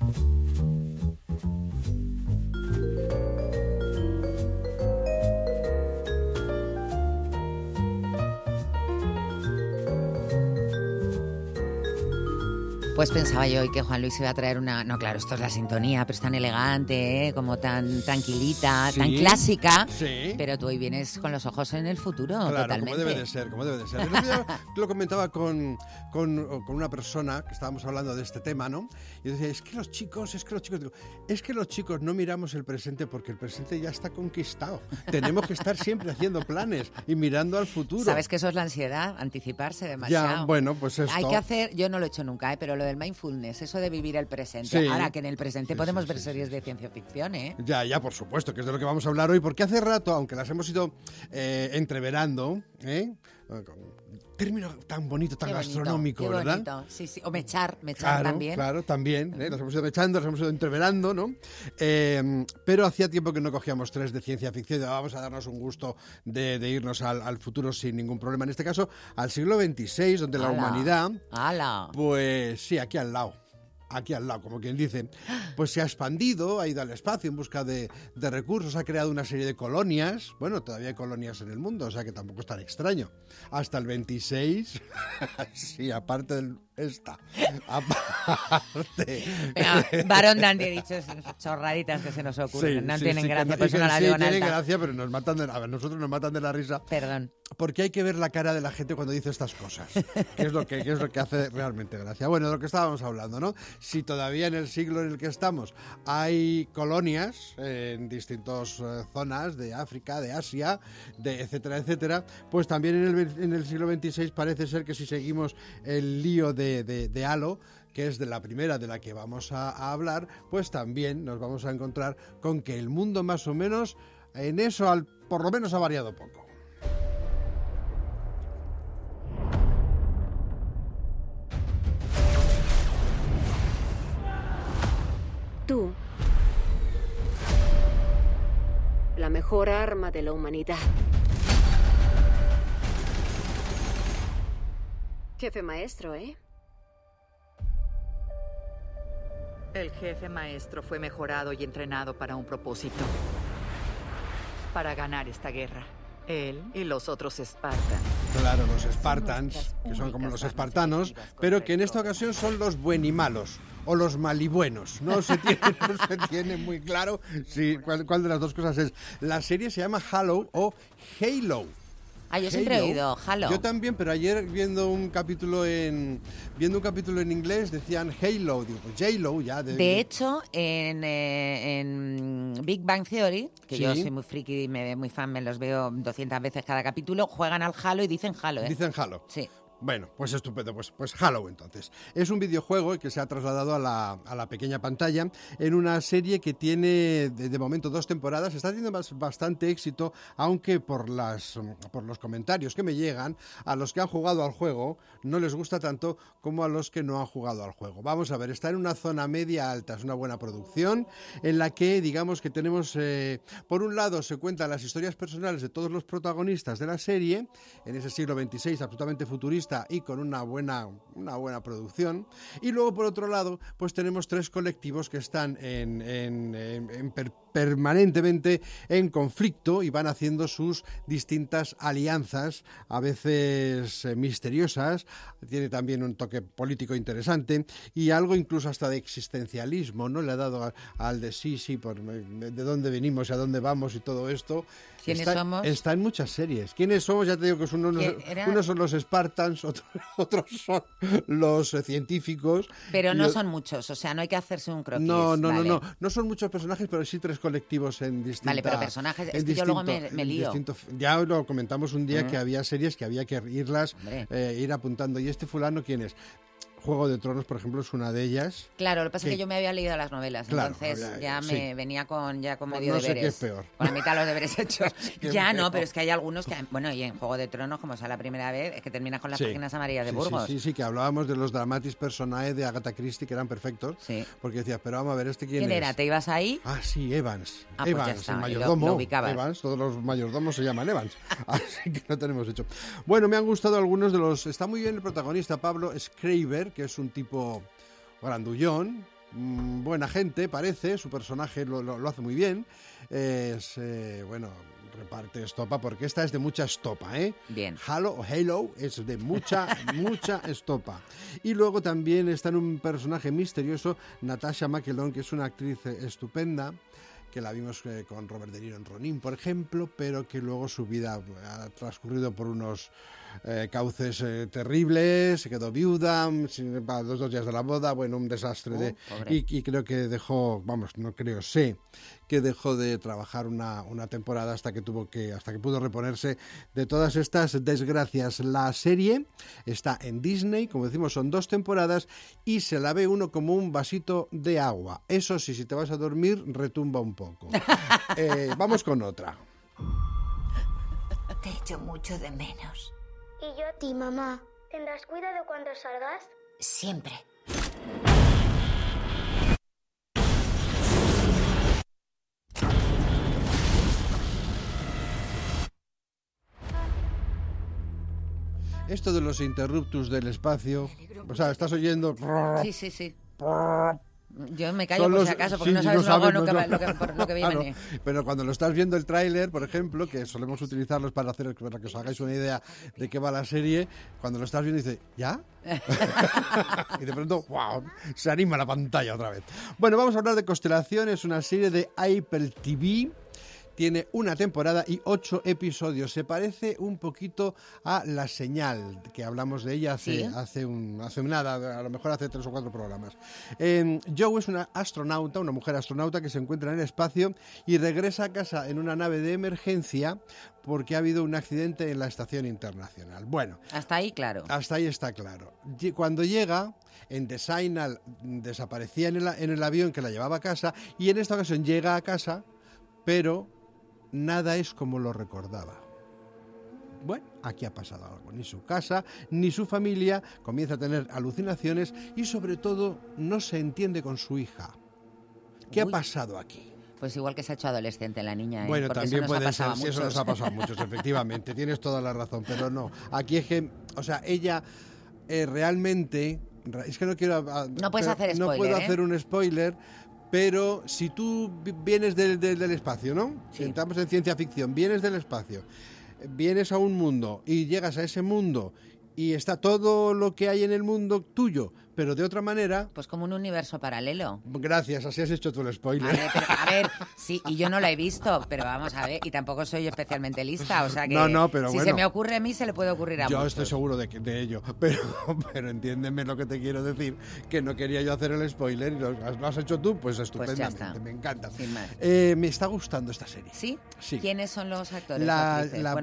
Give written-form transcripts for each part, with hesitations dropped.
Pues pensaba yo hoy que Juan Luis iba a traer una... No, claro, esto es la sintonía, pero es tan elegante, ¿eh? Como tan tranquilita, sí, tan clásica. Sí. Pero tú hoy vienes con los ojos en el futuro, claro, totalmente. Como debe de ser, como debe de ser. El otro día lo comentaba con una persona que estábamos hablando de este tema, ¿no? Y decía, es que los chicos... Digo, es que los chicos no miramos el presente porque el presente ya está conquistado. Tenemos que estar siempre haciendo planes y mirando al futuro. ¿Sabes que eso es la ansiedad? Anticiparse demasiado. Ya, bueno, pues esto... Hay que hacer... Yo no lo he hecho nunca, pero lo del mindfulness, eso de vivir el presente. Sí. Ahora que en el presente podemos ver series de ciencia ficción, ¿eh? Ya, por supuesto, que es de lo que vamos a hablar hoy, porque hace rato, aunque las hemos ido entreverando, término tan bonito, tan gastronómico, qué ¿verdad? Bonito. Sí, sí. O mechar claro, también. Claro, también. Las hemos ido mechando, las hemos ido entreverando, ¿no? Pero hacía tiempo que no cogíamos 3 de ciencia ficción. Vamos a darnos un gusto de irnos al futuro sin ningún problema. En este caso, al siglo XXVI, donde la humanidad... Pues sí, aquí al lado, como quien dice, pues se ha expandido, ha ido al espacio en busca de recursos, ha creado una serie de colonias. Bueno, todavía hay colonias en el mundo, o sea que tampoco es tan extraño. Hasta el 26, sí, aparte del... Aparte. Varón Dandy ha dicho chorraditas que se nos ocurren. No tienen gracia, pues no la digo nada. Tienen gracia, pero nosotros nos matan de la risa. Perdón. Porque hay que ver la cara de la gente cuando dice estas cosas. ¿Qué es lo que hace realmente gracia? Bueno, de lo que estábamos hablando, ¿no? Si todavía en el siglo en el que estamos hay colonias en distintas zonas de África, de Asia, etcétera, etcétera, pues también en el siglo XXVI parece ser que si seguimos el lío de Halo, que es de la primera de la que vamos a hablar, pues también nos vamos a encontrar con que el mundo más o menos en eso por lo menos ha variado poco. Tú, la mejor arma de la humanidad. Jefe maestro, ¿eh? El jefe maestro fue mejorado y entrenado para un propósito. Para ganar esta guerra. Él y los otros Spartans. Claro, los Spartans, que son como los espartanos, pero que en esta ocasión son los buenimalos o los malibuenos. No se tiene muy claro cuál de las dos cosas es. La serie se llama Halo o Halo. Yo siempre he oído Halo. Yo también, pero ayer viendo un capítulo en inglés decían Halo, digo, pues J-Lo ya. De hecho, en Big Bang Theory, que yo soy muy friki y muy fan, me los veo 200 veces cada capítulo, juegan al Halo y dicen Halo, ¿eh? Dicen Halo. Sí. Bueno, pues estupendo, pues Halo entonces. Es un videojuego que se ha trasladado a la pequeña pantalla en una serie que tiene de momento 2 temporadas. Está teniendo bastante éxito, aunque por los comentarios que me llegan, a los que han jugado al juego no les gusta tanto como a los que no han jugado al juego. Vamos a ver, está en una zona media alta, es una buena producción en la que digamos que tenemos, por un lado se cuentan las historias personales de todos los protagonistas de la serie, en ese siglo XXVI absolutamente futurista, y con una buena producción, y luego por otro lado pues tenemos 3 colectivos que están permanentemente en conflicto y van haciendo sus distintas alianzas, a veces misteriosas. Tiene también un toque político interesante y algo incluso hasta de existencialismo, ¿no? Le ha dado al de de dónde venimos y a dónde vamos y todo esto. ¿Quiénes somos? Está en muchas series. ¿Quiénes somos? Ya te digo que unos son los Spartans, otros son los científicos. Pero no son muchos, o sea, no hay que hacerse un croquis. No son muchos personajes, pero sí 3 colectivos en distintas... Vale, pero personajes, es que yo luego me lío. Ya lo comentamos un día que había series que había que ir apuntando. ¿Y este fulano quién es? Juego de Tronos, por ejemplo, es una de ellas. Claro, lo que pasa es que yo me había leído las novelas, claro, entonces ya me venía con medio deberes. No sé qué es peor. Con la mitad de los deberes hechos. Ya no, pero es que hay algunos que... Bueno, y en Juego de Tronos, como sea la primera vez, es que terminas con las páginas amarillas de Burgos. Sí, que hablábamos de los dramatis personae de Agatha Christie, que eran perfectos. Sí. Porque decías, pero vamos a ver, ¿quién es? Era? ¿Te ibas ahí? Ah, sí, Evans. Pues Evans, el mayordomo. Lo ubicabas. Evans, todos los mayordomos se llaman Evans. Así que lo tenemos hecho. Bueno, me han gustado algunos de los... Está muy bien el protagonista, Pablo Schreiber, que es un tipo grandullón, buena gente, parece, su personaje lo hace muy bien. Bueno, reparte estopa, porque esta es de mucha estopa, ¿eh? Bien. Halo es de mucha estopa. Y luego también está en un personaje misterioso, Natasha McElhone, que es una actriz estupenda, que la vimos con Robert De Niro en Ronin, por ejemplo, pero que luego su vida ha transcurrido por unos cauces terribles, se quedó viuda, a los 2 días de la boda, bueno, un desastre. Y creo que sé que dejó de trabajar una temporada hasta que pudo reponerse de todas estas desgracias. La serie está en Disney, como decimos, son 2 temporadas y se la ve uno como un vasito de agua. Eso sí, si te vas a dormir, retumba un poco. Vamos con otra. Te echo mucho de menos. Y yo a ti, mamá. ¿Tendrás cuidado cuando salgas? Siempre. Esto de los interruptus del espacio, o sea, estás oyendo... Sí. Yo me callo por si acaso, porque no sabes luego lo que viene. Claro, pero cuando lo estás viendo el tráiler, por ejemplo, que solemos utilizarlos para que os hagáis una idea de qué va la serie, cuando lo estás viendo dices, ¿ya? Y de pronto, ¡wow!, se anima la pantalla otra vez. Bueno, vamos a hablar de Constelaciones, una serie de Apple TV. Tiene 1 temporada y 8 episodios. Se parece un poquito a La Señal, que hablamos de ella hace nada, a lo mejor hace 3 o 4 programas. Joe es una mujer astronauta que se encuentra en el espacio y regresa a casa en una nave de emergencia porque ha habido un accidente en la estación internacional. Bueno. Hasta ahí, claro. Hasta ahí está claro. Cuando llega, en The Signal desaparecía en el avión que la llevaba a casa, y en esta ocasión llega a casa, pero nada es como lo recordaba. Bueno, aquí ha pasado algo. Ni su casa, ni su familia comienza a tener alucinaciones y sobre todo no se entiende con su hija. ¿Qué ha pasado aquí? Pues igual que se ha hecho adolescente la niña. Bueno, porque también puede ser, si eso nos ha pasado a muchos, efectivamente. Tienes toda la razón, pero no. Aquí es que, o sea, ella realmente... Es que no quiero... No puedes hacer spoiler, no puedo hacer un spoiler... Pero si tú vienes del espacio, ¿no? Sí. Entramos en ciencia ficción, vienes del espacio, vienes a un mundo y llegas a ese mundo y está todo lo que hay en el mundo tuyo, pero de otra manera... Pues como un universo paralelo. Gracias, así has hecho tú el spoiler. A ver, sí, y yo no la he visto, pero vamos a ver, y tampoco soy especialmente lista, o sea que pero si bueno, se me ocurre a mí, se le puede ocurrir a muchos. Yo estoy seguro de ello, pero entiéndeme lo que te quiero decir, que no quería yo hacer el spoiler y lo has hecho tú, pues estupendamente, pues me encanta. Sin más. Me está gustando esta serie. ¿Sí? Sí. ¿Quiénes son los actores? La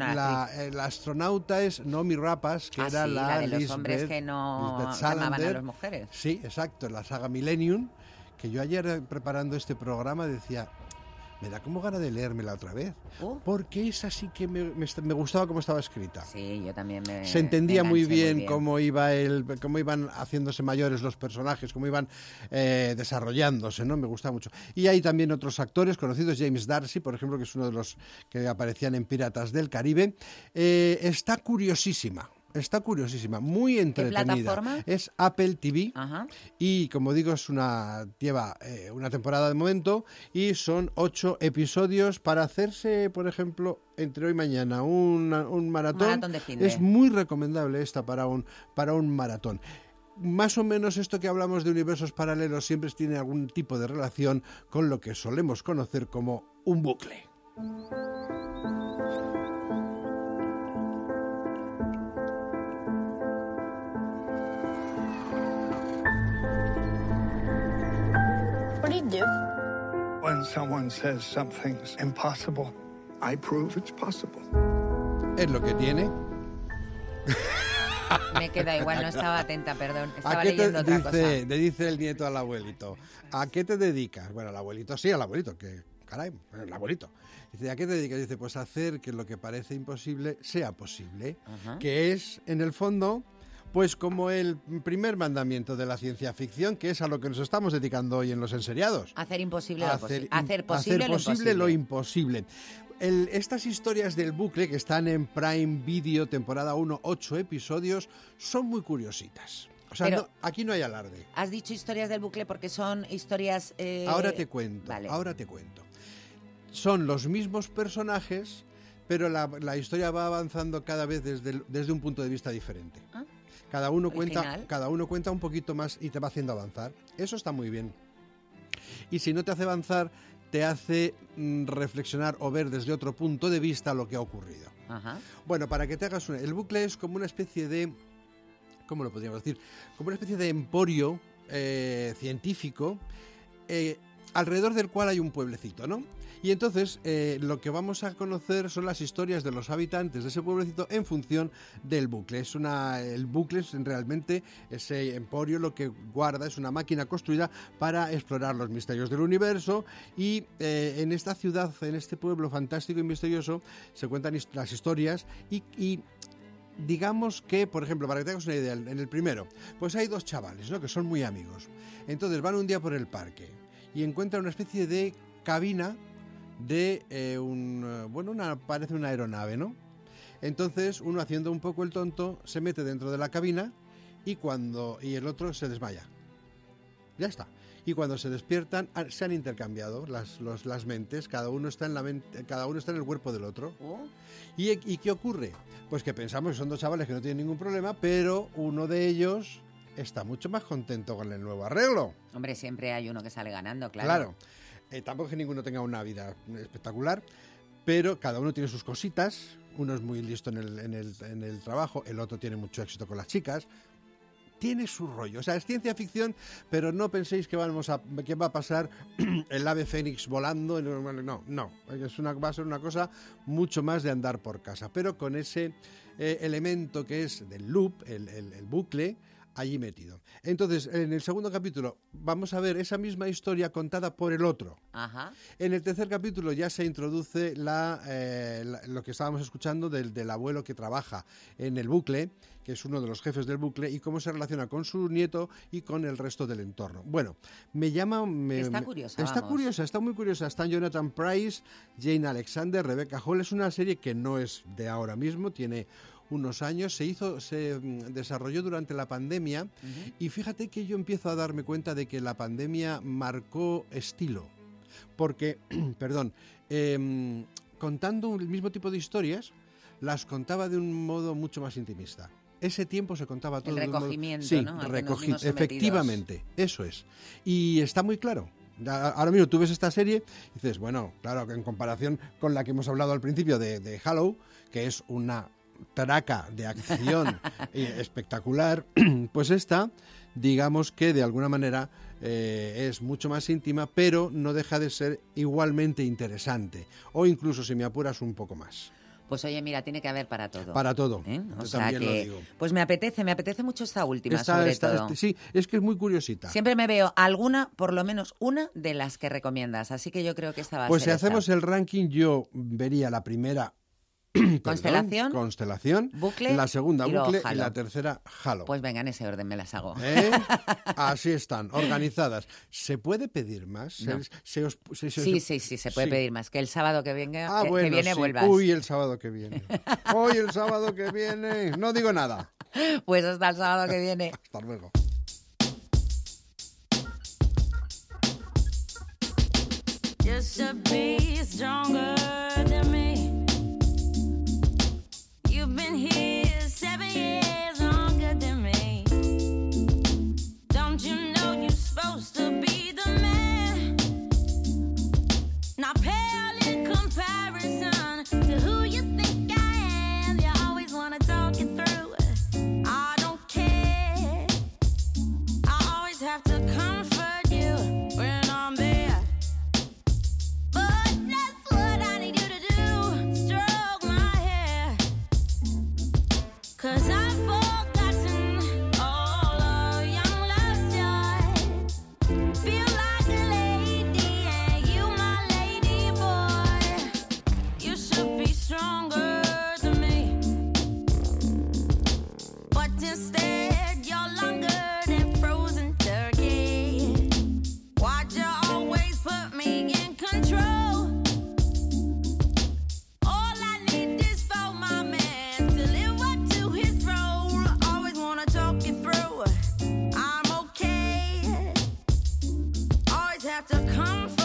astronauta es Noomi Rapace, que era la de los Lisbeth, hombres que no llamaban a las mujeres. Sí, exacto, en la saga Millennium, que yo ayer preparando este programa decía, me da como gana de leérmela otra vez, porque es así que me gustaba cómo estaba escrita. Sí, yo también se entendía muy bien cómo iban haciéndose mayores los personajes, cómo iban desarrollándose, ¿no? Me gusta mucho. Y hay también otros actores conocidos, James D'Arcy, por ejemplo, que es uno de los que aparecían en Piratas del Caribe. Está curiosísima, muy entretenida. ¿Qué plataforma? Es Apple TV. Ajá. Y como digo, lleva una temporada de momento y son 8 episodios para hacerse, por ejemplo, entre hoy y mañana un maratón. De fin de. Es muy recomendable esta para un maratón. Más o menos esto que hablamos de universos paralelos siempre tiene algún tipo de relación con lo que solemos conocer como un bucle. What do you do? When someone says something's impossible, I prove it's possible. Es lo que tiene. Me queda igual, no estaba atenta, perdón. Estaba leyendo otra cosa. Le dice el nieto al abuelito, ¿a qué te dedicas? Bueno, al abuelito, que caray, el abuelito. Dice, ¿a qué te dedicas? Dice, pues a hacer que lo que parece imposible sea posible. Ajá. Que es, en el fondo, pues como el primer mandamiento de la ciencia ficción, que es a lo que nos estamos dedicando hoy en Los Enseriados. Hacer imposible lo posible. Hacer posible lo imposible. Estas historias del bucle, que están en Prime Video, temporada 1, 8 episodios, son muy curiositas. O sea, Pero aquí no hay alarde. has dicho historias del bucle porque son historias... Ahora te cuento, vale. Son los mismos personajes, pero la historia va avanzando cada vez desde un punto de vista diferente. ¿Ah? Cada uno cuenta un poquito más y te va haciendo avanzar. Eso está muy bien. Y si no te hace avanzar, te hace reflexionar o ver desde otro punto de vista lo que ha ocurrido. Ajá. Bueno, para que te hagas el bucle es como una especie de... ¿Cómo lo podríamos decir? Como una especie de emporio científico alrededor del cual hay un pueblecito, ¿no? Y entonces lo que vamos a conocer son las historias de los habitantes de ese pueblecito en función del bucle. El bucle es realmente ese emporio, lo que guarda es una máquina construida para explorar los misterios del universo y en esta ciudad, en este pueblo fantástico y misterioso, se cuentan las historias y digamos que, por ejemplo, para que tengas una idea, en el primero, pues hay dos chavales, ¿no?, que son muy amigos. Entonces van un día por el parque y encuentran una especie de cabina de parece una aeronave, ¿no? Entonces uno, haciendo un poco el tonto, se mete dentro de la cabina y el otro se desmaya. Ya está. Y cuando se despiertan, se han intercambiado las mentes, cada uno está en el cuerpo del otro. Oh. ¿Y qué ocurre? Pues que pensamos que son dos chavales que no tienen ningún problema, pero uno de ellos está mucho más contento con el nuevo arreglo. Hombre, siempre hay uno que sale ganando, claro. Claro. Tampoco es que ninguno tenga una vida espectacular, pero cada uno tiene sus cositas. Uno es muy listo en el trabajo, el otro tiene mucho éxito con las chicas. Tiene su rollo. O sea, es ciencia ficción, pero no penséis que va a pasar el ave fénix volando. No. Va a ser una cosa mucho más de andar por casa, pero con ese elemento que es del loop, el bucle, allí metido. Entonces, en el segundo capítulo vamos a ver esa misma historia contada por el otro. Ajá. En el tercer capítulo ya se introduce lo que estábamos escuchando del abuelo que trabaja en el bucle, que es uno de los jefes del bucle, y cómo se relaciona con su nieto y con el resto del entorno. Bueno, Está curiosa, está muy curiosa. Están Jonathan Pryce, Jane Alexander, Rebecca Hall. Es una serie que no es de ahora mismo, tiene unos años, se desarrolló durante la pandemia. Uh-huh. Y fíjate que yo empiezo a darme cuenta de que la pandemia marcó estilo, porque, contando el mismo tipo de historias, las contaba de un modo mucho más intimista. Ese tiempo se contaba todo el recogimiento, de un modo... Sí, efectivamente, eso es. Y está muy claro. Ahora mismo tú ves esta serie y dices, bueno, claro, que en comparación con la que hemos hablado al principio de Halo, que es una traca de acción espectacular, pues esta, digamos que de alguna manera es mucho más íntima, pero no deja de ser igualmente interesante, o incluso, si me apuras, un poco más. Pues oye, mira, tiene que haber para todo. Para todo. O sea que, lo digo. Pues me apetece mucho esta última, todo. Sí, es que es muy curiosita. Siempre me veo alguna, por lo menos una, de las que recomiendas, así que yo creo que esta va a ser Pues si hacemos el ranking, yo vería la primera... Constelación, bucle, la segunda bucle y la tercera Halo. Pues venga, en ese orden me las hago. Así están, organizadas. ¿Se puede pedir más? No. Sí, se puede pedir más. Que el sábado que viene, vuelvas. Uy, el sábado que viene. Hoy el sábado que viene. No digo nada. Pues hasta el sábado que viene. Hasta luego. Just to be stronger than me. You've been here 7 years longer than me. Don't you know you're supposed to be the man? Not pale in comparison to who you think I am. You always want to talk it through. I don't care. I always have to comfort you when I'm there. But that's what I need you to do. Stroke my hair. have to come for